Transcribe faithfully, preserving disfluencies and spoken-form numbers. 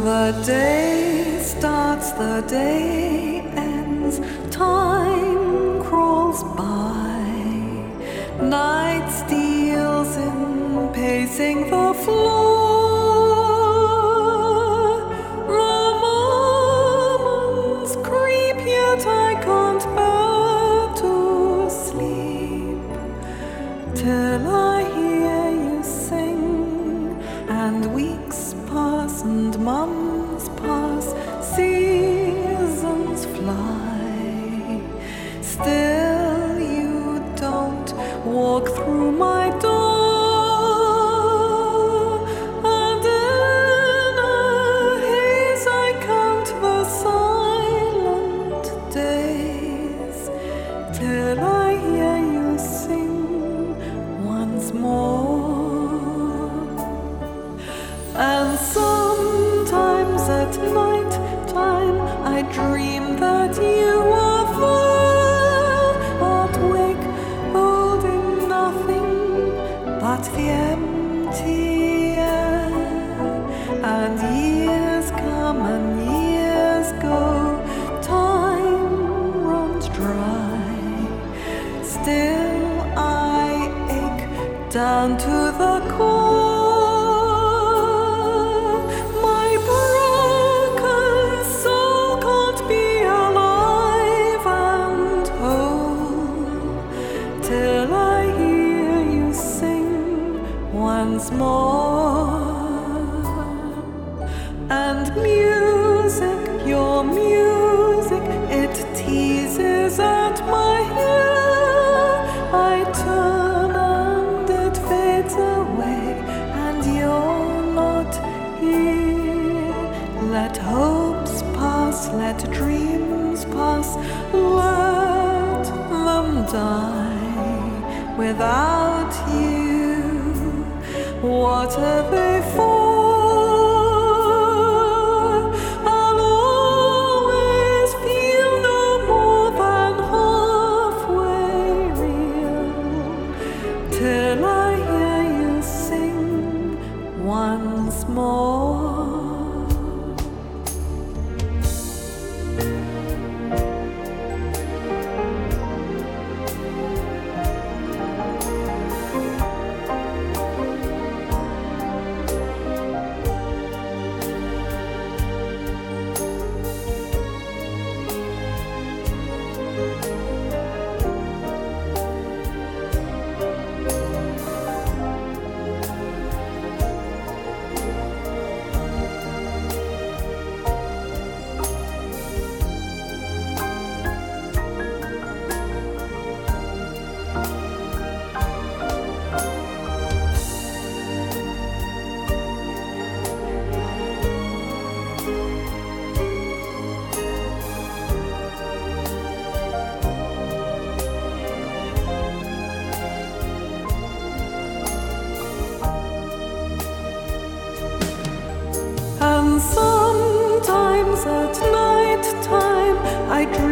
The day starts, the day ends, time crawls by, night steals in, pacing the floor. The moments creep, yet I can't bear to sleep till I hear you sing, and weeks pass and months pass, seasons fly. Still you don't walk through my door, and in a haze I count the silent days till I hear you sing once more. And sometimes at night time I dream that you are there, but wake holding nothing but the empty air. And years come and years go, time runs dry. Still I ache down to the core. Till I hear you sing once more. And music, your music, it teases at my ear. I turn and it fades away, and you're not here. Let hopes pass, let dreams pass, let them die. Without you, what are they for? I'll always feel no more than halfway real till I hear you sing once more. And sometimes at night time I dream